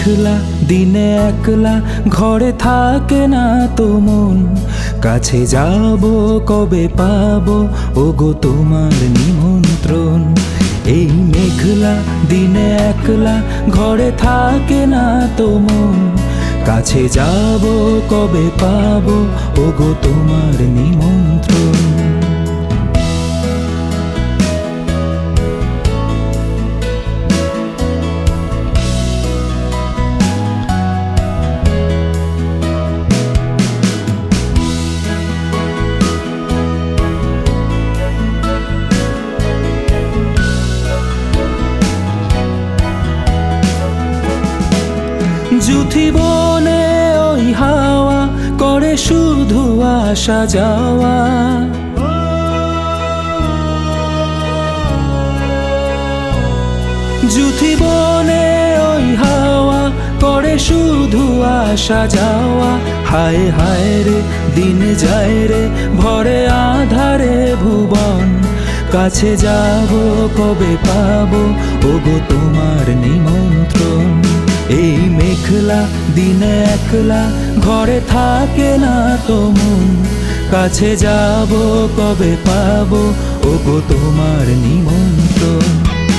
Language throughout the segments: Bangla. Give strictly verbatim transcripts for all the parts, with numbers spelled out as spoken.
মেঘলা দিনে একলা ঘরে থাকে না তো মন, কাছে যাব কবে পাবো ওগো তোমার নিমন্ত্রণ। এই মেঘলা দিনে একলা ঘরে থাকে না তো মন, কাছে যাব কবে পাবো ওগো তোমার নিমন্ত্রণ। জুথি বনে ওই হাওয়া করে শুধু আসা যাওয়া, জুথি বনে ওই হাওয়া করে শুধু আসা যাওয়া। হায় হায় রে দিন যায় রে ভরে আধারে ভুবন, কাছে যাব কবে পাবো ওগো তোমার নিমন্ত্রণ। এই মেঘলা দিনে একলা ঘরে থাকে না তো মন, কাছে যাব কবে পাবো ওগো তোমার নিমন্ত্রণ।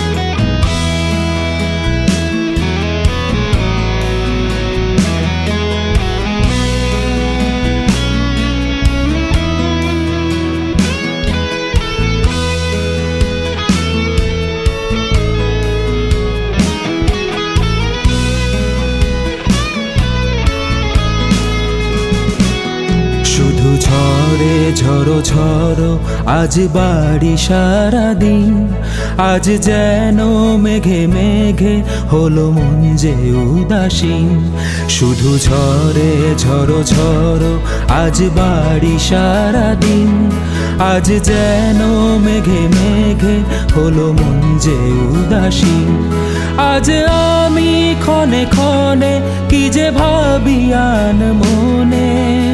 শুধু ঝরে ঝড়ো ঝড়ো আজ বাড়ি সারাদিন, আজ যেন মেঘে মেঘে হলো মন যে উদাসীন। শুধু ঝরে ঝড়ো ঝড়ো আজ বাড়ি সারাদিন, আজ যেন মেঘে মেঘে হলো মন যে উদাসীন। আজ আমি ক্ষণে ক্ষণে কি যে ভাবি আন মনে,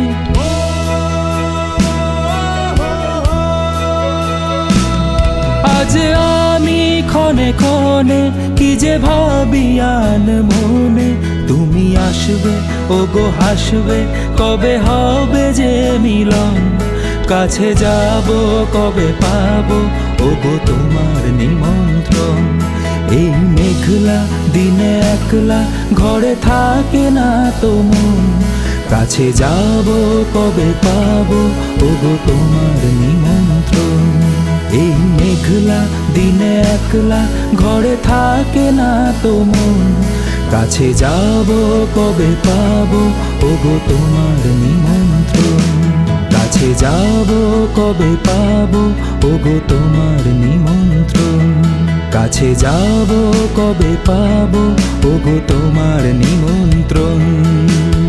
আজ আমি ক্ষণে ক্ষণে কি যে ভাবি আন মনে। তুমি আসবে ওগো হাসবে কবে হবে যে মিলন, কাছে যাব কবে পাবো ওগো তোমার নিমন্ত্রণ। এই মেঘলা দিনে একলা ঘরে থাকে না তো মন, কাছে যাব কবে পাবো ওগো তোমার নিমন্ত্রণ। এই মেঘলা দিনে একলা ঘরে থাকে না তো মন, কাছে যাব কবে পাবো ওগো তোমার নিমন্ত্রণ। কাছে যাব কবে পাবো ওগো তোমার নিমন্ত্রণ, কাছে যাব কবে পাবো ওগো তোমার নিমন্ত্রণ।